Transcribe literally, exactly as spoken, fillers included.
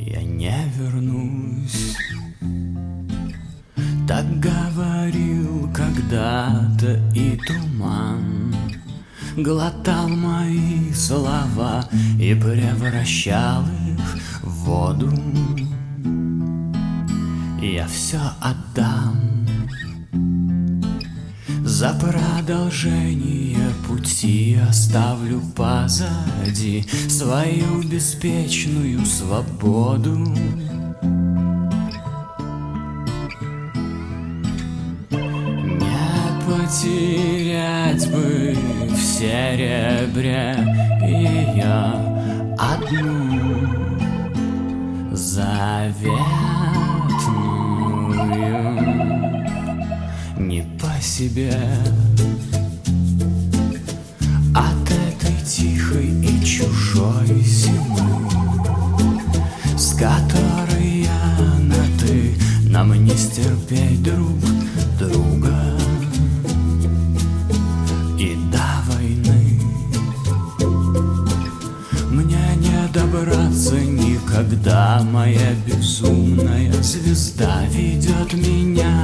я не вернусь. Так говорил когда-то и туман, глотал мои слова и превращал их в воду. Я все отдам за продолжение пути, оставлю позади свою беспечную свободу. Не потерять бы в серебре ее одну заветную, не по себе от этой тихой и чужой зимы, с которой я на ты, нам не стерпеть друг друга и до войны. Мне не добраться никогда, моя безумная звезда ведет меня